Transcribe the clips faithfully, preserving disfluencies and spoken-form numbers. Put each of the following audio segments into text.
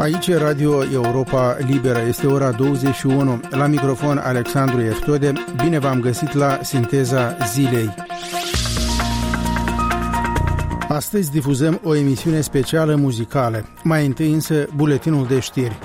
Aici e Radio Europa Liberă, este ora douăzeci și unu. La microfon Alexandru Eftode. Bine v-am găsit la Sinteza Zilei. Astăzi difuzăm o emisiune specială muzicală. Mai întâi însă buletinul de știri.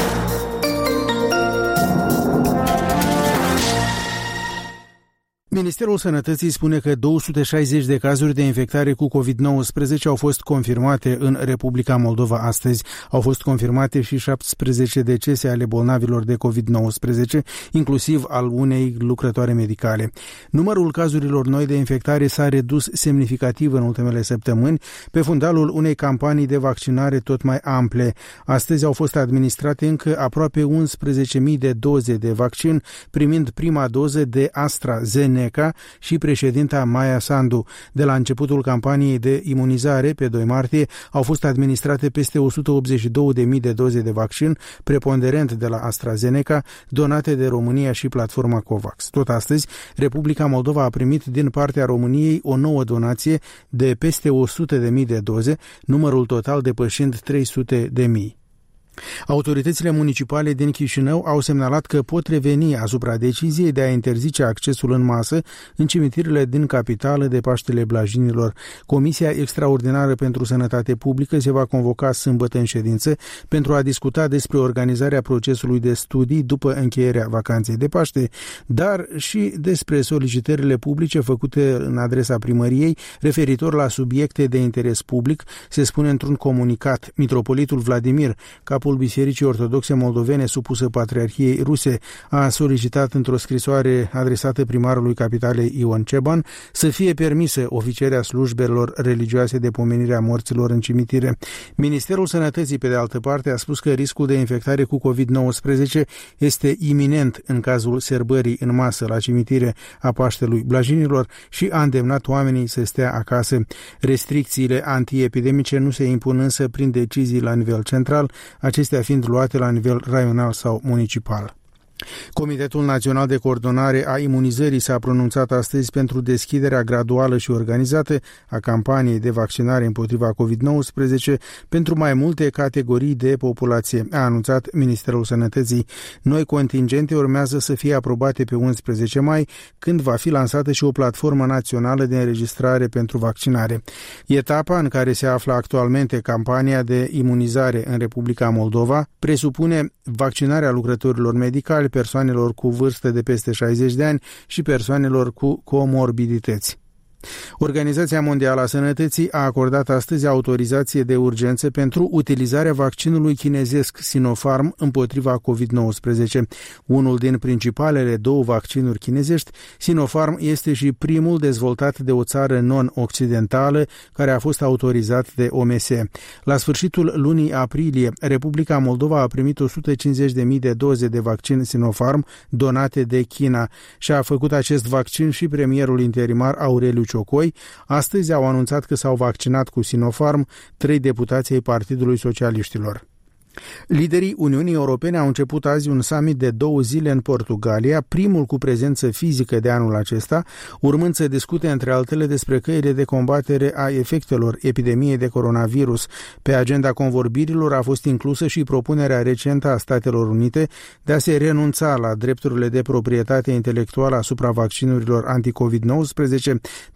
Ministerul Sănătății spune că două sute șaizeci de cazuri de infectare cu covid nouăsprezece au fost confirmate în Republica Moldova astăzi. Au fost confirmate și șaptesprezece decese ale bolnavilor de covid nouăsprezece, inclusiv al unei lucrătoare medicale. Numărul cazurilor noi de infectare s-a redus semnificativ în ultimele săptămâni, pe fundalul unei campanii de vaccinare tot mai ample. Astăzi au fost administrate încă aproape unsprezece mii de doze de vaccin, primind prima doză de AstraZeneca și președinta Maia Sandu. De la începutul campaniei de imunizare, pe doi martie, au fost administrate peste o sută optzeci și două de mii de doze de vaccin, preponderent de la AstraZeneca, donate de România și platforma COVAX. Tot astăzi, Republica Moldova a primit din partea României o nouă donație de peste o sută de mii de doze, numărul total depășind trei sute de mii. Autoritățile municipale din Chișinău au semnalat că pot reveni asupra deciziei de a interzice accesul în masă în cimitirele din capitală de Paștele Blajinilor. Comisia Extraordinară pentru Sănătate Publică se va convoca sâmbătă în ședință pentru a discuta despre organizarea procesului de studii după încheierea vacanței de Paște, dar și despre solicitările publice făcute în adresa primăriei referitor la subiecte de interes public, se spune într-un comunicat. Mitropolitul Vladimir, capul Bisericii Ortodoxe Moldovene supusă Patriarhiei Ruse, a solicitat într-o scrisoare adresată primarului capitalei Ion Ceban să fie permisă oficierea slujbelor religioase de pomenire a morților în cimitire. Ministerul Sănătății, pe de altă parte, a spus că riscul de infectare cu covid nouăsprezece este iminent în cazul serbării în masă la cimitire a Paștelui Blajinilor și a îndemnat oamenii să stea acasă. Restricțiile antiepidemice nu se impun însă prin decizii la nivel central, acestea fiind luate la nivel raional sau municipal. Comitetul Național de Coordonare a Imunizării s-a pronunțat astăzi pentru deschiderea graduală și organizată a campaniei de vaccinare împotriva covid nouăsprezece pentru mai multe categorii de populație, a anunțat Ministerul Sănătății. Noi contingente urmează să fie aprobate pe unsprezece mai, când va fi lansată și o platformă națională de înregistrare pentru vaccinare. Etapa în care se află actualmente campania de imunizare în Republica Moldova presupune vaccinarea lucrătorilor medicali, persoanelor cu vârstă de peste șaizeci de ani și persoanelor cu comorbidități. Organizația Mondială a Sănătății a acordat astăzi autorizație de urgență pentru utilizarea vaccinului chinezesc Sinopharm împotriva covid nouăsprezece. Unul din principalele două vaccinuri chinezești, Sinopharm este și primul dezvoltat de o țară non-occidentală care a fost autorizat de O M S. La sfârșitul lunii aprilie, Republica Moldova a primit o sută cincizeci de mii de doze de vaccin Sinopharm donate de China și a făcut acest vaccin și premierul interimar Aureliu Ciocoi. Astăzi au anunțat că s-au vaccinat cu Sinopharm trei deputați ai Partidului Socialiștilor. Liderii Uniunii Europene au început azi un summit de două zile în Portugalia, primul cu prezență fizică de anul acesta, urmând să discute între altele despre căile de combatere a efectelor epidemiei de coronavirus. Pe agenda convorbirilor a fost inclusă și propunerea recentă a Statelor Unite de a se renunța la drepturile de proprietate intelectuală asupra vaccinurilor anti covid nouăsprezece